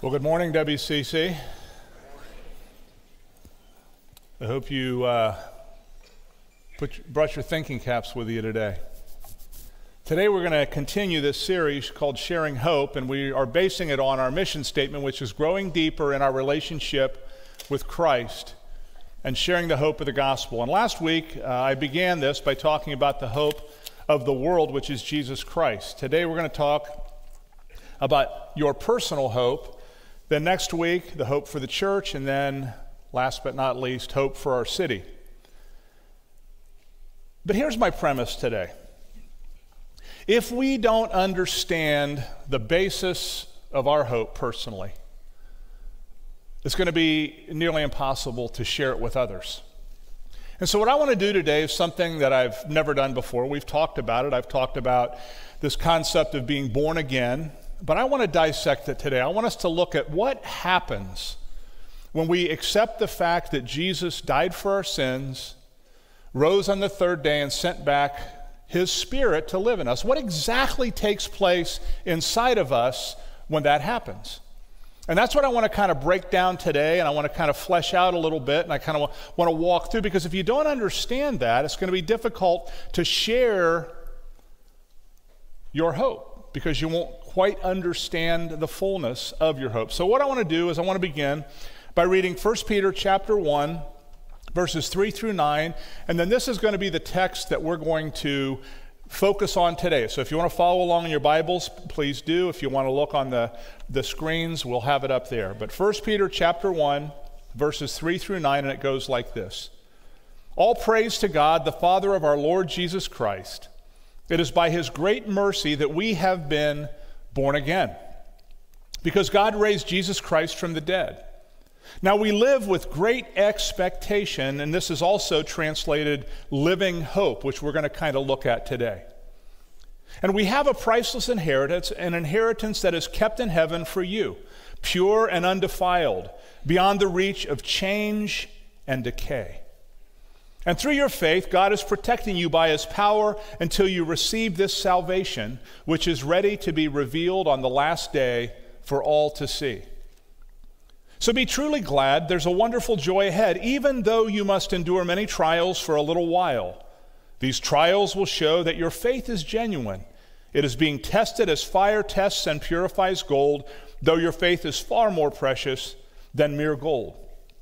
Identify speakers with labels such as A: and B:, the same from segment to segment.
A: Well, good morning, WCC. I hope you brought your thinking caps with you today. Today we're going to continue this series called Sharing Hope, and we are basing it on our mission statement, which is growing deeper in our relationship with Christ and sharing the hope of the gospel. And last week I began this by talking about the hope of the world, which is Jesus Christ. Today we're going to talk about your personal hope. Then next week, the hope for the church, and then, last but not least, hope for our city. But here's my premise today. If we don't understand the basis of our hope personally, it's going to be nearly impossible to share it with others. And so what I want to do today is something that I've never done before. We've talked about it. I've talked about this concept of being born again. But I want to dissect it today. I want us to look at what happens when we accept the fact that Jesus died for our sins, rose on the third day, and sent back his Spirit to live in us. What exactly takes place inside of us when that happens? And that's what I want to kind of break down today, and I want to kind of flesh out a little bit, and I kind of want to walk through, because if you don't understand that, it's going to be difficult to share your hope, because you won't quite understand the fullness of your hope. So what I want to do is I want to begin by reading 1 Peter chapter 1, verses 3 through 9, and then this is going to be the text that we're going to focus on today. So if you want to follow along in your Bibles, please do. If you want to look on the screens, we'll have it up there. But 1 Peter chapter 1, verses 3 through 9, and it goes like this. All praise to God, the Father of our Lord Jesus Christ. It is by his great mercy that we have been born again, because God raised Jesus Christ from the dead. Now we live with great expectation, and this is also translated living hope, which we're going to kind of look at today. And we have a priceless inheritance, an inheritance that is kept in heaven for you, pure and undefiled, beyond the reach of change and decay. And through your faith, God is protecting you by his power until you receive this salvation, which is ready to be revealed on the last day for all to see. So be truly glad. There's a wonderful joy ahead, even though you must endure many trials for a little while. These trials will show that your faith is genuine. It is being tested as fire tests and purifies gold, though your faith is far more precious than mere gold.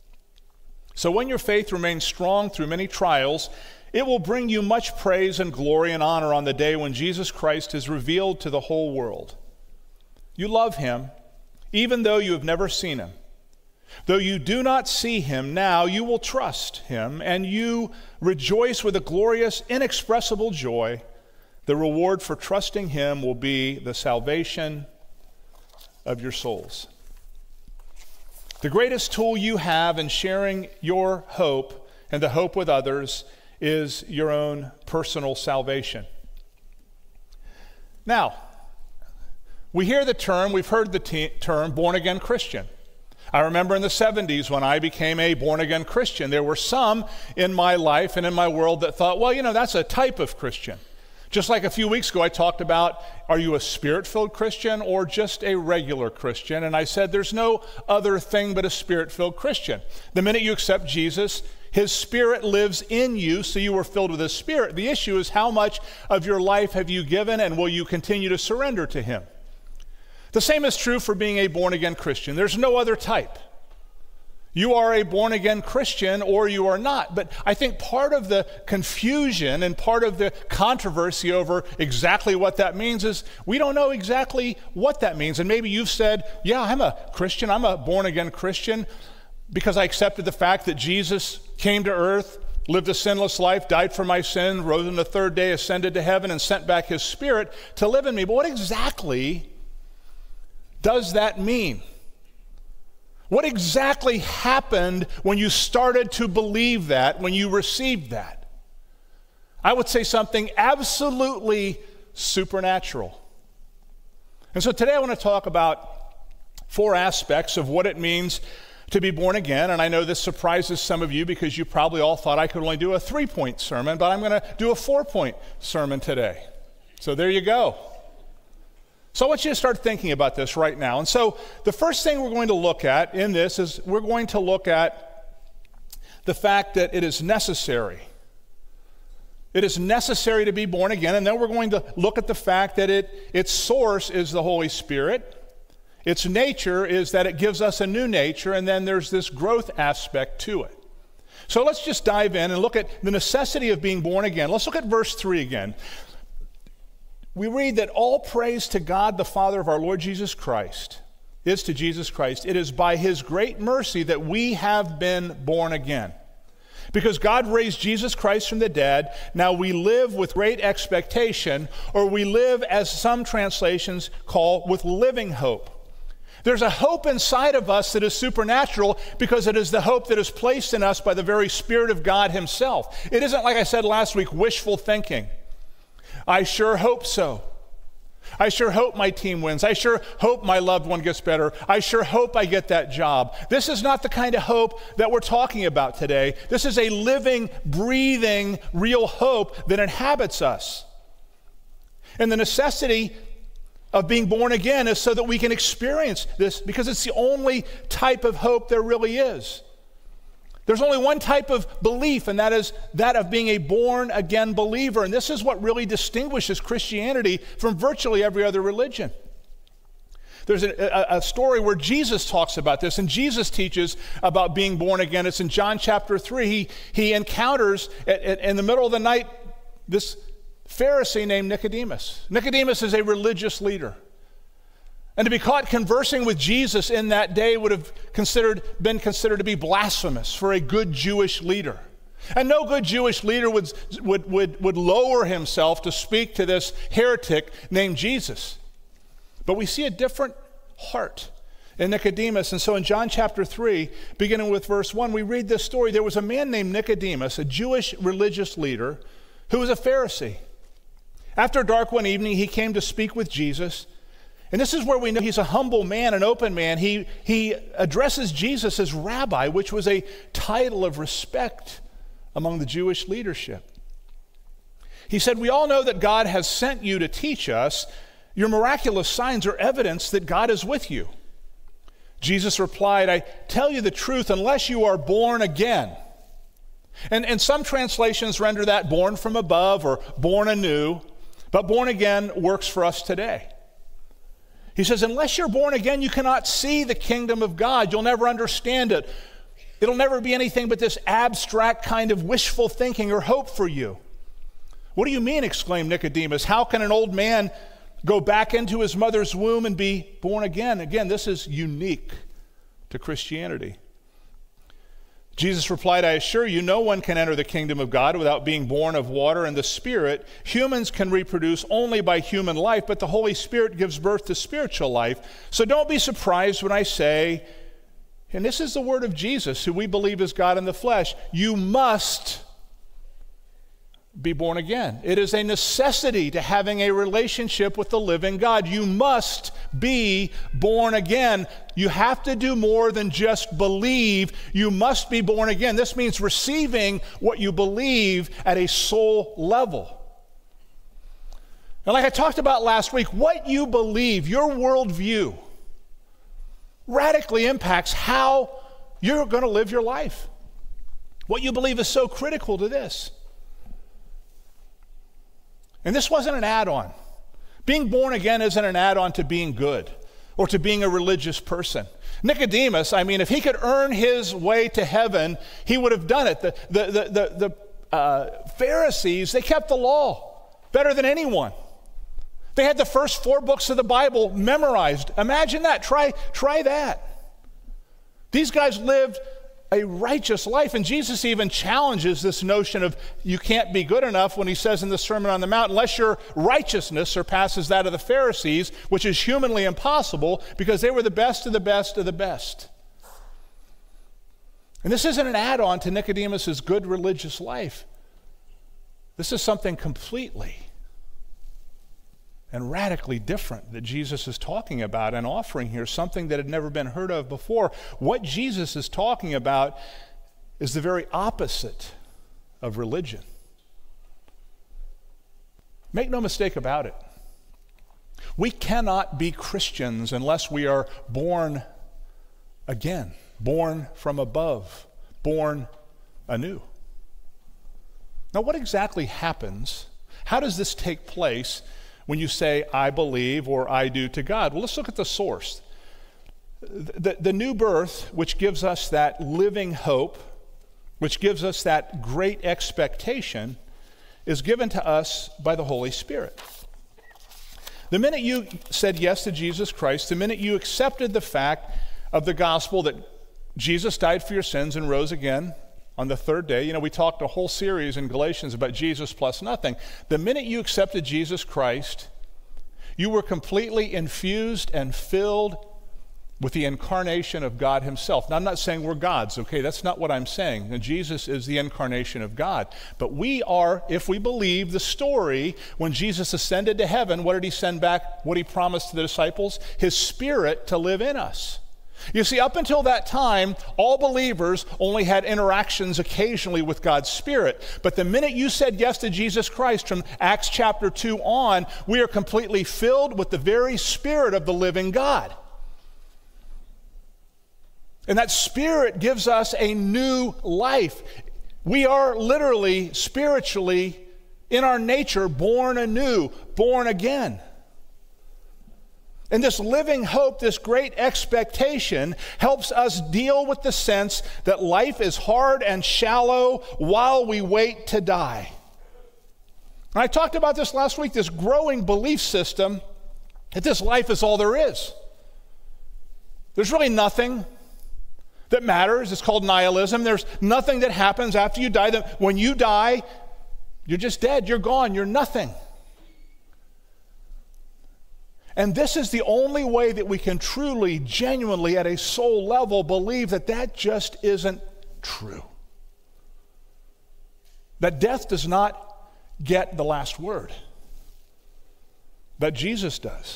A: So when your faith remains strong through many trials, it will bring you much praise and glory and honor on the day when Jesus Christ is revealed to the whole world. You love him, even though you have never seen him. Though you do not see him now, you will trust him, and you rejoice with a glorious, inexpressible joy. The reward for trusting him will be the salvation of your souls. The greatest tool you have in sharing your hope and the hope with others is your own personal salvation. Now, we hear the term, we've heard the term born-again Christian. I remember in the 70s when I became a born-again Christian, there were some in my life and in my world that thought, well, that's a type of Christian. Just like a few weeks ago, I talked about, are you a spirit-filled Christian or just a regular Christian? And I said, there's no other thing but a spirit-filled Christian. The minute you accept Jesus, his Spirit lives in you, so you are filled with his Spirit. The issue is how much of your life have you given, and will you continue to surrender to him? The same is true for being a born-again Christian. There's no other type. You are a born-again Christian or you are not. But I think part of the confusion and part of the controversy over exactly what that means is we don't know exactly what that means. And maybe you've said, yeah, I'm a Christian, I'm a born-again Christian because I accepted the fact that Jesus came to earth, lived a sinless life, died for my sin, rose on the third day, ascended to heaven, and sent back his Spirit to live in me. But what exactly does that mean? What exactly happened when you started to believe that, when you received that? I would say something absolutely supernatural. And so today I want to talk about 4 aspects of what it means to be born again. And I know this surprises some of you because you probably all thought I could only do a 3-point sermon, but I'm going to do a 4-point sermon today. So there you go. So I want you to start thinking about this right now. And so the first thing we're going to look at in this is we're going to look at the fact that it is necessary. It is necessary to be born again. And then we're going to look at the fact that its source is the Holy Spirit. Its nature is that it gives us a new nature, and then there's this growth aspect to it. So let's just dive in and look at the necessity of being born again. Let's look at verse 3 again. We read that all praise to God, the Father of our Lord Jesus Christ, is to Jesus Christ. It is by his great mercy that we have been born again. Because God raised Jesus Christ from the dead, now we live with great expectation, or we live, as some translations call, with living hope. There's a hope inside of us that is supernatural because it is the hope that is placed in us by the very Spirit of God himself. It isn't, like I said last week, wishful thinking. I sure hope so. I sure hope my team wins. I sure hope my loved one gets better. I sure hope I get that job. This is not the kind of hope that we're talking about today. This is a living, breathing, real hope that inhabits us. And the necessity of being born again is so that we can experience this, because it's the only type of hope there really is. There's only one type of belief, and that is that of being a born-again believer. And this is what really distinguishes Christianity from virtually every other religion. There's a story where Jesus talks about this, and Jesus teaches about being born again. It's in John chapter 3. He encounters, in the middle of the night, this Pharisee named Nicodemus. Nicodemus is a religious leader. And to be caught conversing with Jesus in that day would have been considered to be blasphemous for a good Jewish leader. And no good Jewish leader would lower himself to speak to this heretic named Jesus. But we see a different heart in Nicodemus. And so in John chapter 3, beginning with verse 1, we read this story. There was a man named Nicodemus, a Jewish religious leader, who was a Pharisee. After dark one evening, he came to speak with Jesus. And this is where we know he's a humble man, an open man. He addresses Jesus as rabbi, which was a title of respect among the Jewish leadership. He said, "We all know that God has sent you to teach us. Your miraculous signs are evidence that God is with you." Jesus replied, "I tell you the truth, unless you are born again." And some translations render that born from above or born anew, but born again works for us today. He says, unless you're born again, you cannot see the kingdom of God. You'll never understand it. It'll never be anything but this abstract kind of wishful thinking or hope for you. "What do you mean?" exclaimed Nicodemus. "How can an old man go back into his mother's womb and be born again?" Again, this is unique to Christianity. Jesus replied, "I assure you, no one can enter the kingdom of God without being born of water and the Spirit. Humans can reproduce only by human life, but the Holy Spirit gives birth to spiritual life. So don't be surprised when I say," and this is the word of Jesus, who we believe is God in the flesh, "you must be born again." It is a necessity to having a relationship with the living God. You must be born again. You have to do more than just believe. You must be born again. This means receiving what you believe at a soul level. And like I talked about last week, what you believe, your worldview, radically impacts how you're going to live your life. What you believe is so critical to this. And this wasn't an add-on. Being born again isn't an add-on to being good or to being a religious person. Nicodemus, I mean, if he could earn his way to heaven, he would have done it. The Pharisees, they kept the law better than anyone. They had the first 4 books of the Bible memorized. Imagine that. Try that. These guys lived a righteous life. And Jesus even challenges this notion of you can't be good enough when he says in the Sermon on the Mount, unless your righteousness surpasses that of the Pharisees, which is humanly impossible because they were the best of the best of the best. And this isn't an add-on to Nicodemus's good religious life. This is something completely and radically different that Jesus is talking about and offering here, something that had never been heard of before. What Jesus is talking about is the very opposite of religion. Make no mistake about it. We cannot be Christians unless we are born again, born from above, born anew. Now, what exactly happens? How does this take place when you say, I believe or I do to God? Well, let's look at the source. The new birth, which gives us that living hope, which gives us that great expectation, is given to us by the Holy Spirit. The minute you said yes to Jesus Christ, the minute you accepted the fact of the gospel that Jesus died for your sins and rose again on the third day. You know, we talked a whole series in Galatians about Jesus plus nothing. The minute you accepted Jesus Christ, you were completely infused and filled with the incarnation of God himself. Now, I'm not saying we're gods, okay? That's not what I'm saying. Now, Jesus is the incarnation of God. But we are, if we believe the story, when Jesus ascended to heaven, what did he send back? What he promised to the disciples? His Spirit to live in us. You see, up until that time, all believers only had interactions occasionally with God's Spirit. But the minute you said yes to Jesus Christ, from Acts chapter 2 on, we are completely filled with the very Spirit of the living God. And that Spirit gives us a new life. We are literally, spiritually, in our nature, born anew, born again. And this living hope, this great expectation, helps us deal with the sense that life is hard and shallow while we wait to die. And I talked about this last week, this growing belief system that this life is all there is. There's really nothing that matters. It's called nihilism. There's nothing that happens after you die. When you die, you're just dead. You're gone. You're nothing. And this is the only way that we can truly, genuinely, at a soul level, believe that that just isn't true. That death does not get the last word. But Jesus does.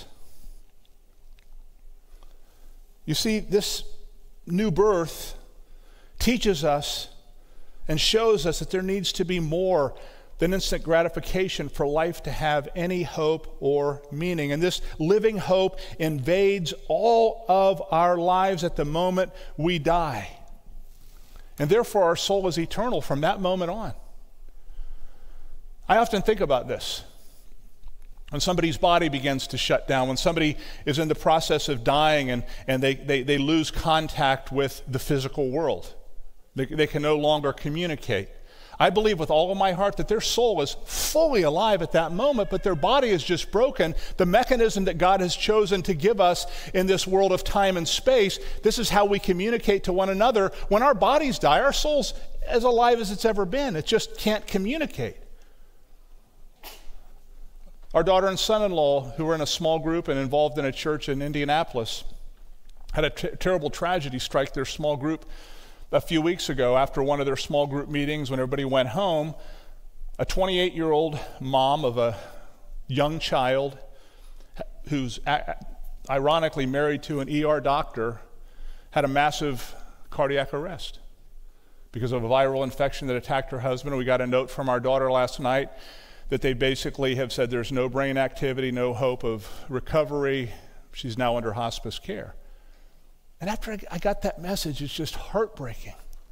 A: You see, this new birth teaches us and shows us that there needs to be more than instant gratification for life to have any hope or meaning. And this living hope invades all of our lives at the moment we die. And therefore our soul is eternal from that moment on. I often think about this. When somebody's body begins to shut down, when somebody is in the process of dying and they lose contact with the physical world, they can no longer communicate. I believe with all of my heart that their soul is fully alive at that moment, but their body is just broken. The mechanism that God has chosen to give us in this world of time and space, this is how we communicate to one another. When our bodies die, our soul's as alive as it's ever been. It just can't communicate. Our daughter and son-in-law, who were in a small group and involved in a church in Indianapolis, had a terrible tragedy strike their small group a few weeks ago. After one of their small group meetings, when everybody went home, a 28-year-old mom of a young child who's ironically married to an ER doctor had a massive cardiac arrest because of a viral infection that attacked her husband. We got a note from our daughter last night that they basically have said there's no brain activity, no hope of recovery. She's now under hospice care. And after I got that message, it's just heartbreaking.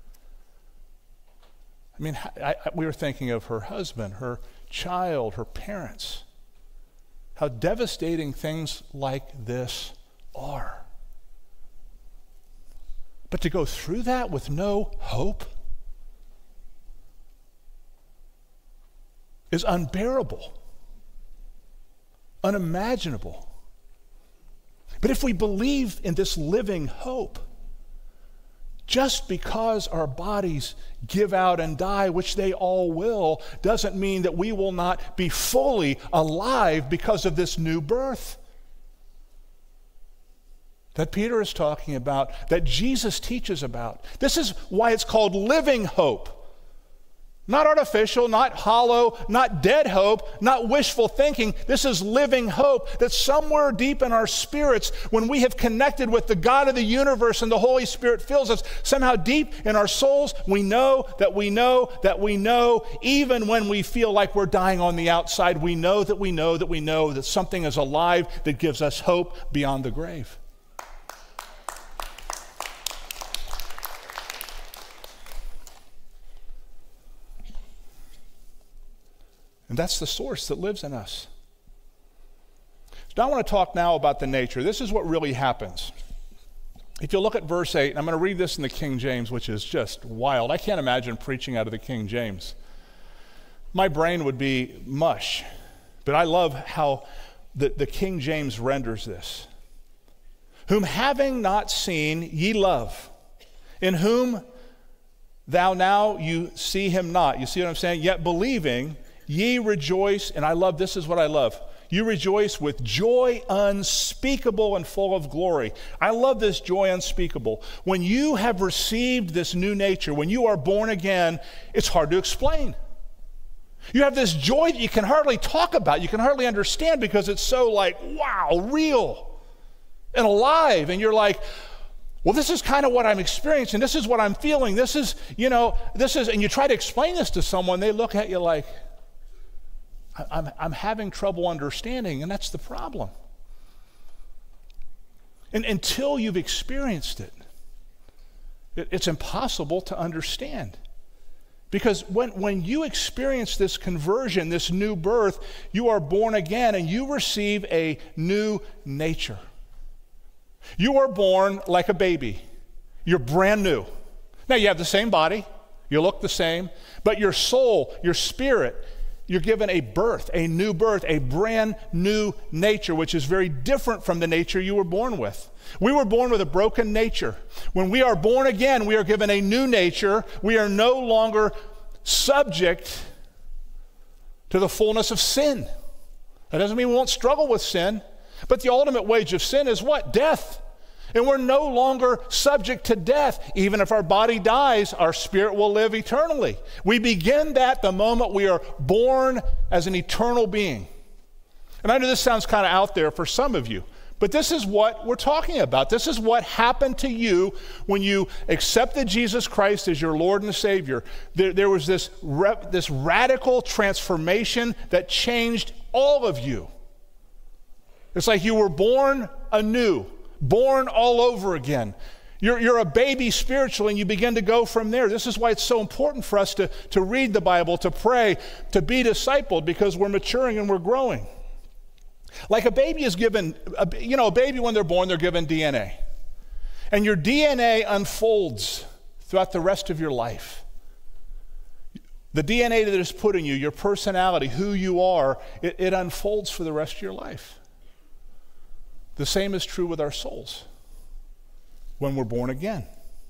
A: I mean, we were thinking of her husband, her child, her parents. How devastating things like this are. But to go through that with no hope is unbearable, unimaginable. But if we believe in this living hope, just because our bodies give out and die, which they all will, doesn't mean that we will not be fully alive because of this new birth that Peter is talking about, that Jesus teaches about. This is why it's called living hope. Not artificial, not hollow, not dead hope, not wishful thinking. This is living hope that somewhere deep in our spirits, when we have connected with the God of the universe and the Holy Spirit fills us, somehow deep in our souls, we know that we know that we know, even when we feel like we're dying on the outside, we know that we know that we know that something is alive that gives us hope beyond the grave. And that's the source that lives in us. So I want to talk now about the nature. This is what really happens. If you look at verse 8, and I'm going to read this in the King James, which is just wild. I can't imagine preaching out of the King James. My brain would be mush. But I love how the King James renders this. Whom having not seen ye love, in whom thou now you see him not. You see what I'm saying? Yet believing, ye rejoice, and I love, this is what I love. You rejoice with joy unspeakable and full of glory. I love this joy unspeakable. When you have received this new nature, when you are born again, it's hard to explain. You have this joy that you can hardly talk about, you can hardly understand because it's so like, wow, real and alive. And you're like, well, this is kind of what I'm experiencing. This is what I'm feeling. This is, and you try to explain this to someone, they look at you like, I'm having trouble understanding, and that's the problem. And until you've experienced it, it's impossible to understand. Because when you experience this conversion, this new birth, you are born again and you receive a new nature. You are born like a baby. You're brand new. Now you have the same body, you look the same, but your soul, your spirit, you're given a birth, a new birth, a brand new nature, which is very different from the nature you were born with. We were born with a broken nature. When we are born again, we are given a new nature. We are no longer subject to the fullness of sin. That doesn't mean we won't struggle with sin, but the ultimate wage of sin is what? Death. And we're no longer subject to death. Even if our body dies, our spirit will live eternally. We begin that the moment we are born as an eternal being. And I know this sounds kind of out there for some of you, but this is what we're talking about. This is what happened to you when you accepted Jesus Christ as your Lord and Savior. There was this radical transformation that changed all of you. It's like you were born anew. Born all over again. You're a baby spiritually, and you begin to go from there. This is why it's so important for us to read the Bible, to pray, to be discipled, because we're maturing and we're growing. Like a baby is given, a baby when they're born, they're given DNA. And your DNA unfolds throughout the rest of your life. The DNA that is put in you, your personality, who you are, it unfolds for the rest of your life. The same is true with our souls when we're born again.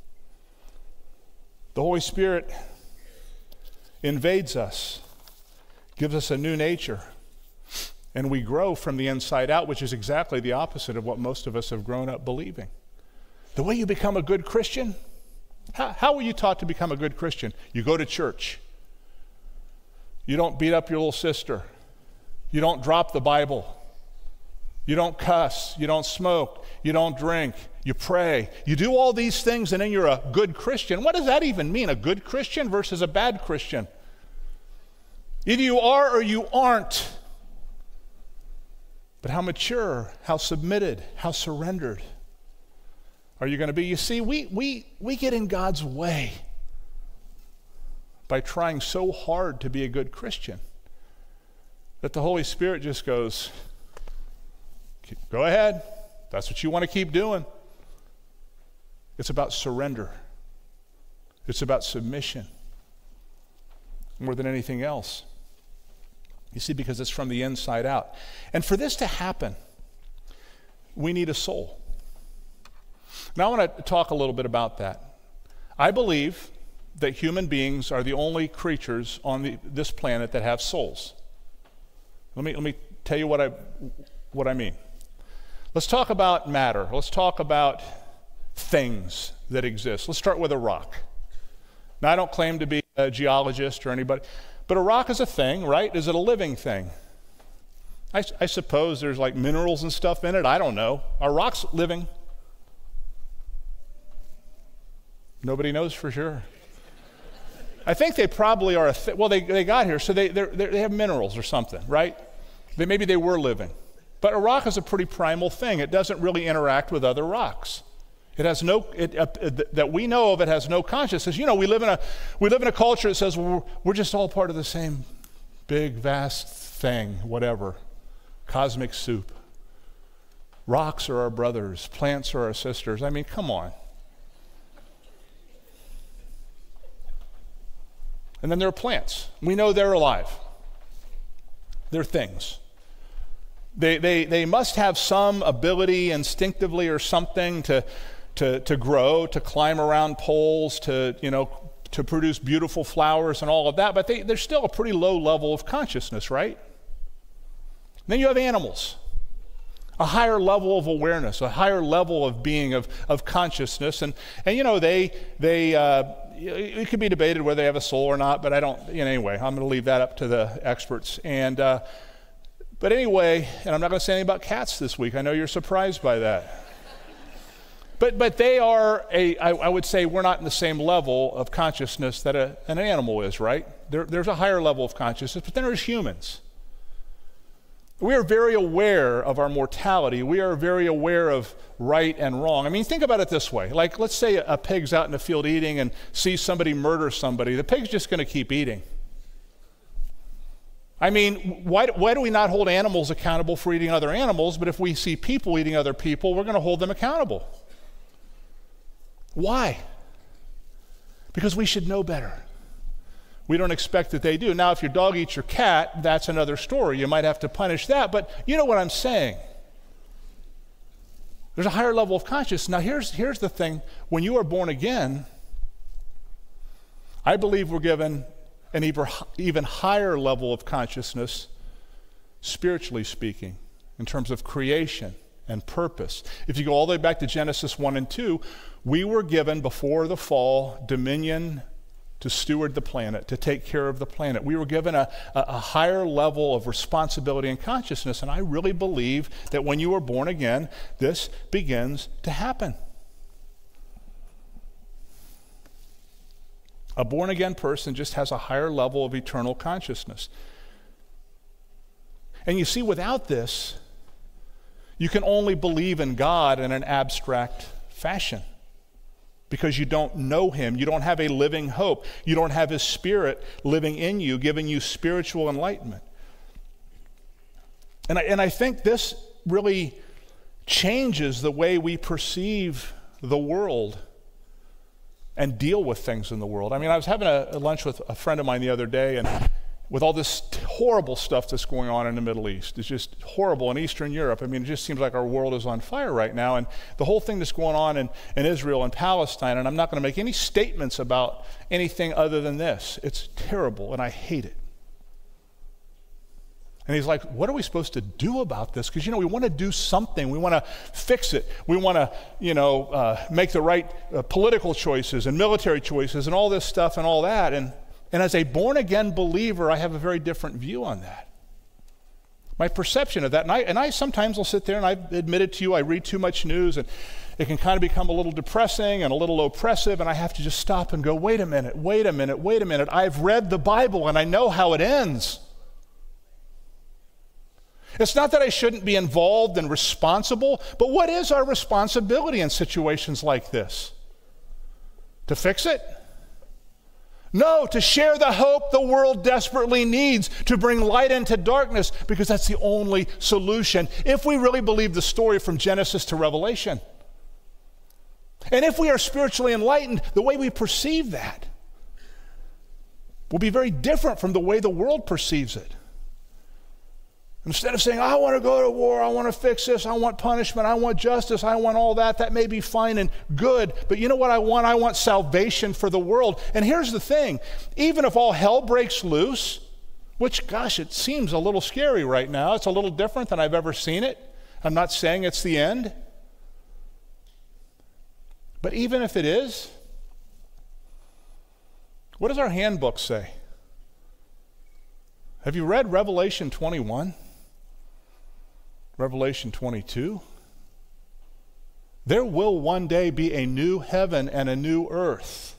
A: The Holy Spirit invades us, gives us a new nature, and we grow from the inside out, which is exactly the opposite of what most of us have grown up believing. The way you become a good Christian, how were you taught to become a good Christian? You go to church. You don't beat up your little sister. You don't drop the Bible. You don't cuss, you don't smoke, you don't drink, you pray. You do all these things and then you're a good Christian. What does that even mean, a good Christian versus a bad Christian? Either you are or you aren't. But how mature, how submitted, how surrendered are you going to be? You see, we get in God's way by trying so hard to be a good Christian that the Holy Spirit just goes, go ahead. That's what you want to keep doing. It's about surrender. It's about submission more than anything else. You see, because it's from the inside out. And for this to happen, we need a soul. Now I want to talk a little bit about that. I believe that human beings are the only creatures on this planet that have souls. Let me tell you what I mean. Let's talk about matter. Let's talk about things that exist. Let's start with a rock. Now, I don't claim to be geologist or anybody. But a rock is a thing, right? Is it a living thing? I suppose there's like minerals and stuff in it. I don't know. Are rocks living? Nobody knows for sure. I think they probably are well, they got here, so they have minerals or something, right? Maybe they were living. But a rock is a pretty primal thing. It doesn't really interact with other rocks. It has no, that we know of, it has no consciousness. You know, we live in a culture that says, well, we're just all part of the same big, vast thing, whatever. Cosmic soup. Rocks are our brothers. Plants are our sisters. I mean, come on. And then there are plants. We know they're alive. They're things. They must have some ability instinctively or something to grow, to climb around poles, to produce beautiful flowers and all of that, but they're still a pretty low level of consciousness, right? Then you have animals, a higher level of awareness, a higher level of being, of consciousness, and it could be debated whether they have a soul or not, but I don't, anyway, I'm going to leave that up to the experts. But anyway, and I'm not going to say anything about cats this week. I know you're surprised by that. But they are I would say we're not in the same level of consciousness that an animal is, right? There's a higher level of consciousness, but then there's humans. We are very aware of our mortality. We are very aware of right and wrong. I mean, think about it this way. Like, let's say a pig's out in the field eating and sees somebody murder somebody. The pig's just going to keep eating. I mean, why do we not hold animals accountable for eating other animals, but if we see people eating other people, we're going to hold them accountable? Why? Because we should know better. We don't expect that they do. Now, if your dog eats your cat, that's another story. You might have to punish that, but you know what I'm saying. There's a higher level of consciousness. Now, here's the thing. When you are born again, I believe we're given an even higher level of consciousness, spiritually speaking, in terms of creation and purpose. If you go all the way back to Genesis 1 and 2, we were given, before the fall, dominion to steward the planet, to take care of the planet. We were given a higher level of responsibility and consciousness, and I really believe that when you are born again, this begins to happen. A born-again person just has a higher level of eternal consciousness. And you see, without this, you can only believe in God in an abstract fashion because you don't know Him. You don't have a living hope. You don't have His Spirit living in you, giving you spiritual enlightenment. And I think this really changes the way we perceive the world and deal with things in the world. I mean, I was having a lunch with a friend of mine the other day, and with all this horrible stuff that's going on in the Middle East, it's just horrible in Eastern Europe. I mean, it just seems like our world is on fire right now, and the whole thing that's going on in Israel and Palestine, and I'm not going to make any statements about anything other than this. It's terrible, and I hate it. And he's like, what are we supposed to do about this? Because, we want to do something. We want to fix it. We want to, make the right political choices and military choices and all this stuff and all that. And as a born-again believer, I have a very different view on that. My perception of that, and I sometimes will sit there, and I've admitted to you, I read too much news, and it can kind of become a little depressing and a little oppressive, and I have to just stop and go, wait a minute. I've read the Bible, and I know how it ends. It's not that I shouldn't be involved and responsible, but what is our responsibility in situations like this? To fix it? No, to share the hope the world desperately needs, to bring light into darkness, because that's the only solution, if we really believe the story from Genesis to Revelation. And if we are spiritually enlightened, the way we perceive that will be very different from the way the world perceives it. Instead of saying, I want to go to war, I want to fix this, I want punishment, I want justice, I want all that, that may be fine and good, but you know what I want? I want salvation for the world. And here's the thing, even if all hell breaks loose, which, gosh, it seems a little scary right now, it's a little different than I've ever seen it. I'm not saying it's the end. But even if it is, What does our handbook say? Have you read Revelation 21? Revelation 22? There will one day be a new heaven and a new earth.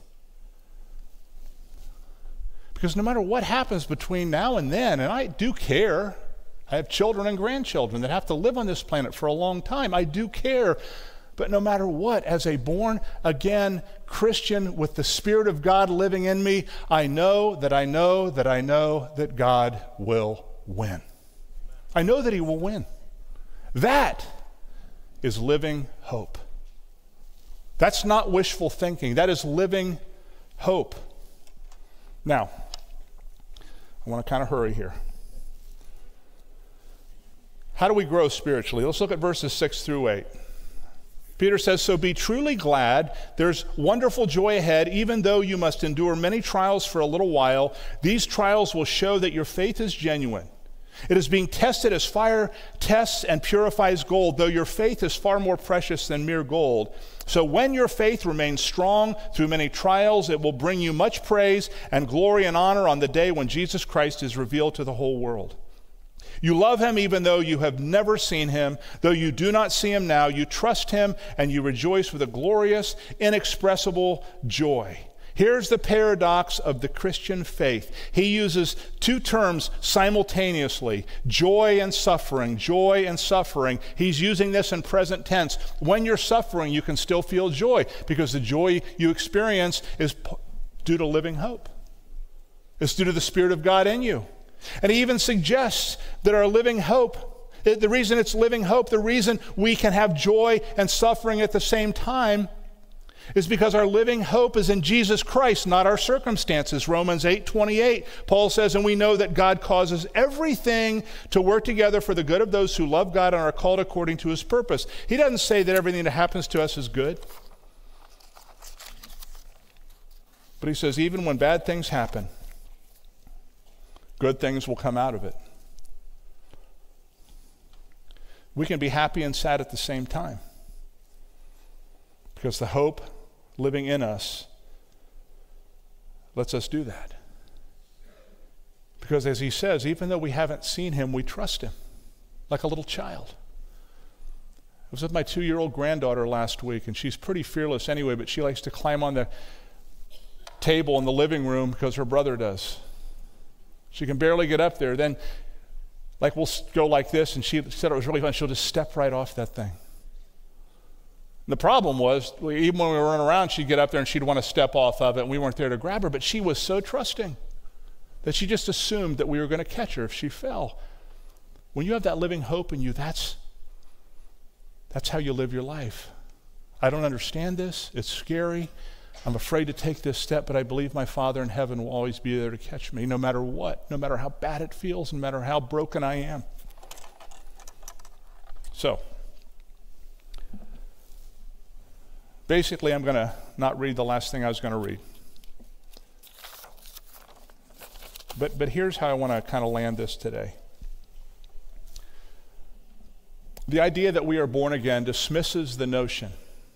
A: Because no matter what happens between now and then, and I do care, I have children and grandchildren that have to live on this planet for a long time. I do care. But no matter what, as a born-again Christian with the Spirit of God living in me, I know that God will win. I know that He will win. That is living hope. That's not wishful thinking. That is living hope. Now, I want to kind of hurry here. How do we grow spiritually? Let's look at verses 6 through 8. Peter says, "So be truly glad. There's wonderful joy ahead, even though you must endure many trials for a little while. These trials will show that your faith is genuine. It is being tested as fire tests and purifies gold, though your faith is far more precious than mere gold. So when your faith remains strong through many trials, it will bring you much praise and glory and honor on the day when Jesus Christ is revealed to the whole world. You love Him even though you have never seen Him. Though you do not see Him now, you trust Him and you rejoice with a glorious, inexpressible joy." Here's the paradox of the Christian faith. He uses two terms simultaneously, joy and suffering, joy and suffering. He's using this in present tense. When you're suffering, you can still feel joy because the joy you experience is due to living hope. It's due to the Spirit of God in you. And he even suggests that our living hope, the reason it's living hope, the reason we can have joy and suffering at the same time is because our living hope is in Jesus Christ, not our circumstances. Romans 8:28, Paul says, "And we know that God causes everything to work together for the good of those who love God and are called according to His purpose." He doesn't say that everything that happens to us is good. But he says even when bad things happen, good things will come out of it. We can be happy and sad at the same time because the hope living in us lets us do that. Because as he says, even though we haven't seen Him, we trust Him like a little child. I was with my 2-year-old granddaughter last week, and she's pretty fearless anyway, but she likes to climb on the table in the living room because her brother does. She can barely get up there. Then, like, we'll go like this, and she said it was really fun. She'll just step right off that thing. And the problem was, even when we were running around, she'd get up there and she'd want to step off of it, and we weren't there to grab her. But she was so trusting that she just assumed that we were going to catch her if she fell. When you have that living hope in you, that's how you live your life. I don't understand this. It's scary. I'm afraid to take this step, but I believe my Father in heaven will always be there to catch me, no matter what, no matter how bad it feels, no matter how broken I am. So, basically, I'm going to not read the last thing I was going to read. But here's how I want to kind of land this today. The idea that we are born again dismisses the notion.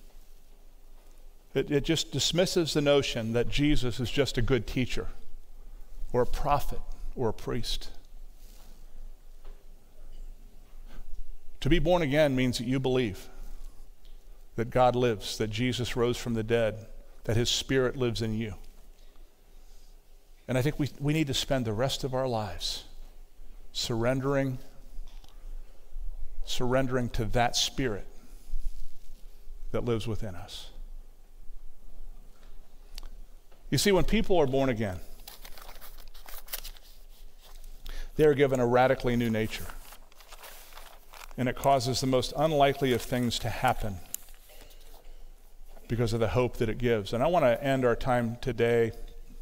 A: It just dismisses the notion that Jesus is just a good teacher or a prophet or a priest. To be born again means that you believe that God lives, that Jesus rose from the dead, that His Spirit lives in you. And I think we need to spend the rest of our lives surrendering to that Spirit that lives within us. You see, when people are born again, they are given a radically new nature. And it causes the most unlikely of things to happen because of the hope that it gives. And I want to end our time today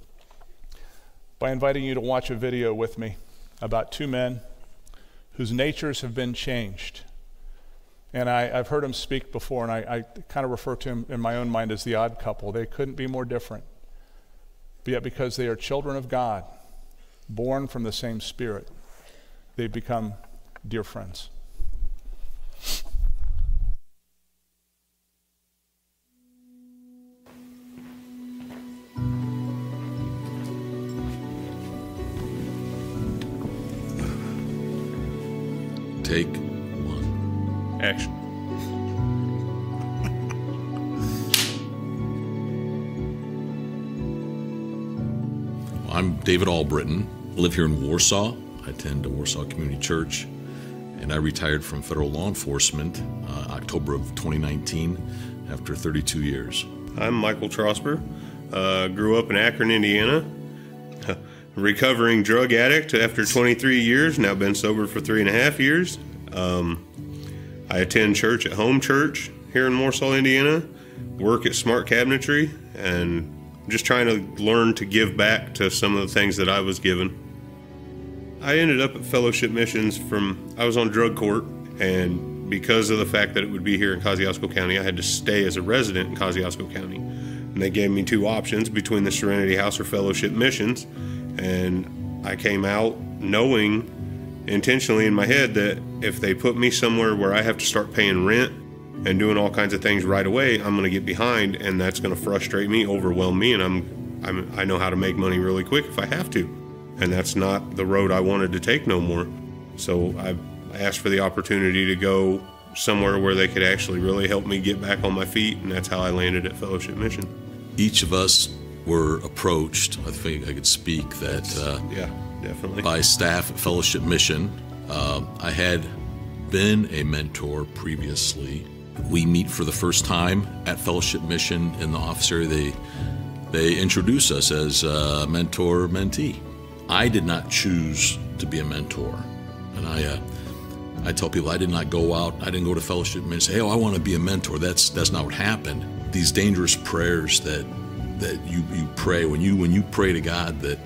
A: by inviting you to watch a video with me about two men whose natures have been changed. And I've heard them speak before, and I kind of refer to them in my own mind as the odd couple. They couldn't be more different. But yet because they are children of God, born from the same Spirit, they've become dear friends.
B: Take one.
C: Action.
B: I'm David Albritton. I live here in Warsaw. I attend the Warsaw Community Church, and I retired from federal law enforcement October of 2019 after 32 years.
C: I'm Michael Trosper. Grew up in Akron, Indiana. Recovering drug addict after 23 years, now been sober for 3.5 years. I attend church at Home Church here in Warsaw, Indiana. Work at Smart Cabinetry, and just trying to learn to give back to some of the things that I was given. I ended up at Fellowship Missions I was on drug court, and because of the fact that it would be here in Kosciuszko County, I had to stay as a resident in Kosciuszko County. And they gave me 2 options between the Serenity House or Fellowship Missions, and I came out knowing intentionally in my head that if they put me somewhere where I have to start paying rent and doing all kinds of things right away, I'm going to get behind, and that's going to frustrate me, overwhelm me, and I know how to make money really quick if I have to. And that's not the road I wanted to take no more. So I asked for the opportunity to go somewhere where they could actually really help me get back on my feet, and that's how I landed at Fellowship Mission.
B: Each of us were approached, I think I could speak, that
C: yeah, definitely,
B: by staff at Fellowship Mission. I had been a mentor previously. We meet for the first time at Fellowship Mission in the office area. They introduce us as mentor-mentee. I did not choose to be a mentor, and I tell people I did not go out. I didn't go to Fellowship Mission and say, "Hey, I want to be a mentor." That's not what happened. These dangerous prayers that you pray when you pray to God that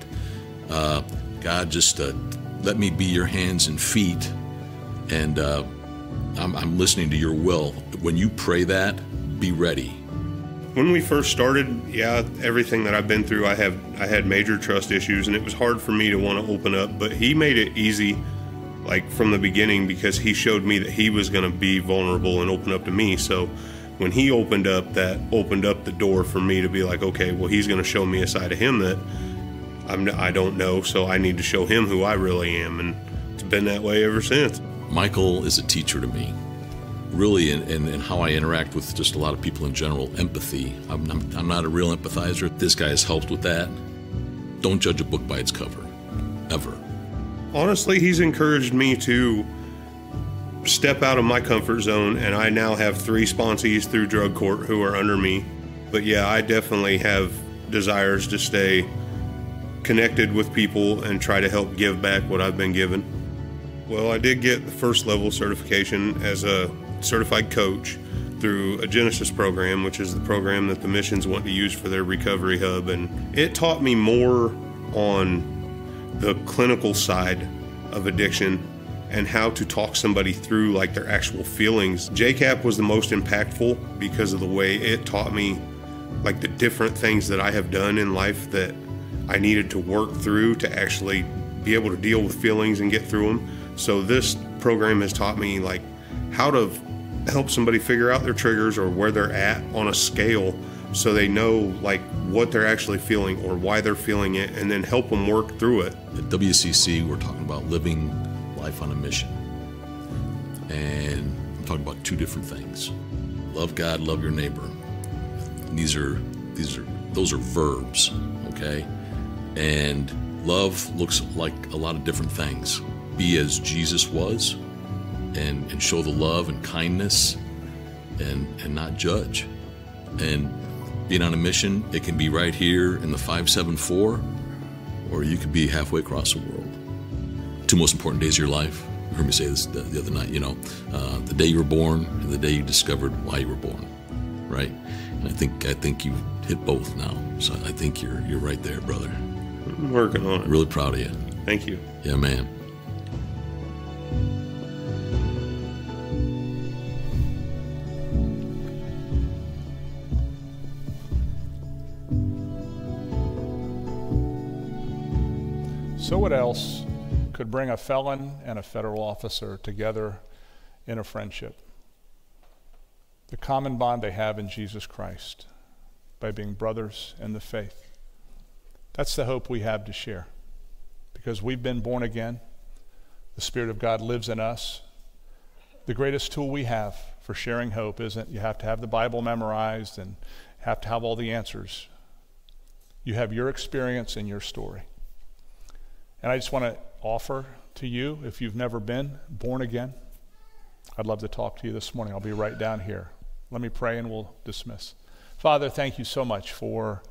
B: God just let me be your hands and feet, and I'm listening to your will. When you pray that, be ready.
C: When we first started, yeah, everything that I've been through, I had major trust issues, and it was hard for me to want to open up, but he made it easy, like from the beginning, because he showed me that he was going to be vulnerable and open up to me. So when he opened up, that opened up the door for me to be like, okay, well, he's going to show me a side of him that I don't know, so I need to show him who I really am, and it's been that way ever since.
B: Michael is a teacher to me, really, in how I interact with just a lot of people in general. Empathy. I'm not a real empathizer. This guy has helped with that. Don't judge a book by its cover, ever.
C: Honestly, he's encouraged me to step out of my comfort zone, and I now have 3 sponsees through drug court who are under me. But yeah, I definitely have desires to stay connected with people and try to help give back what I've been given. Well, I did get the first level certification as a certified coach through a Genesis program, which is the program that the missions want to use for their recovery hub. And it taught me more on the clinical side of addiction and how to talk somebody through like their actual feelings. JCAP was the most impactful because of the way it taught me like the different things that I have done in life that I needed to work through to actually be able to deal with feelings and get through them. So this program has taught me like how to help somebody figure out their triggers or where they're at on a scale so they know like what they're actually feeling or why they're feeling it, and then help them work through it.
B: At WCC, we're talking about living life on a mission. And I'm talking about 2 different things. Love God, love your neighbor. And those are verbs, okay? And love looks like a lot of different things. Be as Jesus was, and show the love and kindness, and not judge. And being on a mission, it can be right here in the 574, or you could be halfway across the world. 2 most important days of your life. You heard me say this the other night, the day you were born and the day you discovered why you were born, right? And I think you've hit both now. So I think you're right there, brother.
C: I'm working on it.
B: Really proud of you.
C: Thank you.
B: Yeah, man.
A: So what else could bring a felon and a federal officer together in a friendship? The common bond they have in Jesus Christ by being brothers in the faith. That's the hope we have to share, because we've been born again. The Spirit of God lives in us, the greatest tool we have for sharing hope isn't you have to have the Bible memorized and have to have all the answers. You have your experience and your story. And I just want to offer to you, if you've never been born again, I'd love to talk to you this morning. I'll be right down here. Let me pray and we'll dismiss. Father, thank you so much for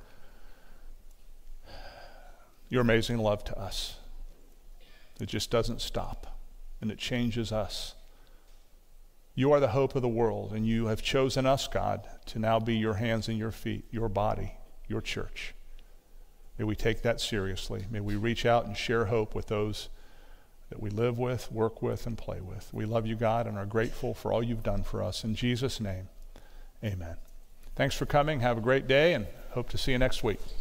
A: your amazing love to us. It just doesn't stop, and it changes us. You are the hope of the world, and you have chosen us, God, to now be your hands and your feet, your body, your church. May we take that seriously. May we reach out and share hope with those that we live with, work with, and play with. We love you, God, and are grateful for all you've done for us. In Jesus' name, amen. Thanks for coming. Have a great day, and hope to see you next week.